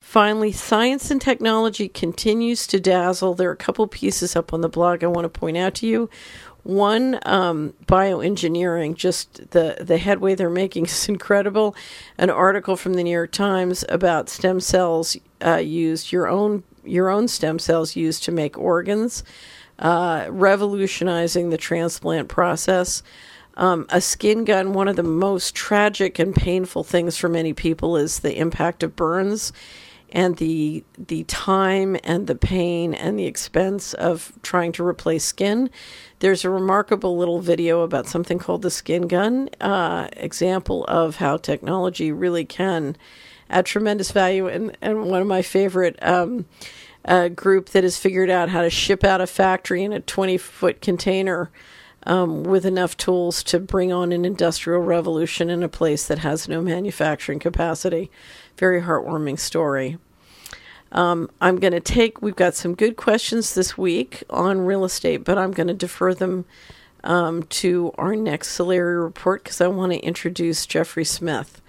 Finally, science and technology continues to dazzle. There are a couple pieces up on the blog I want to point out to you. One, bioengineering, just the headway they're making is incredible. An article from the New York Times about stem cells used, your own stem cells used to make organs, revolutionizing the transplant process. A skin gun, one of the most tragic and painful things for many people is the impact of burns and the time and the pain and the expense of trying to replace skin. There's a remarkable little video about something called the skin gun, example of how technology really can add tremendous value. And one of my favorite group that has figured out how to ship out a factory in a 20-foot container with enough tools to bring on an industrial revolution in a place that has no manufacturing capacity. Very heartwarming story. We've got some good questions this week on real estate, but I'm going to defer them to our next Solari report because I want to introduce Jeffrey Smith.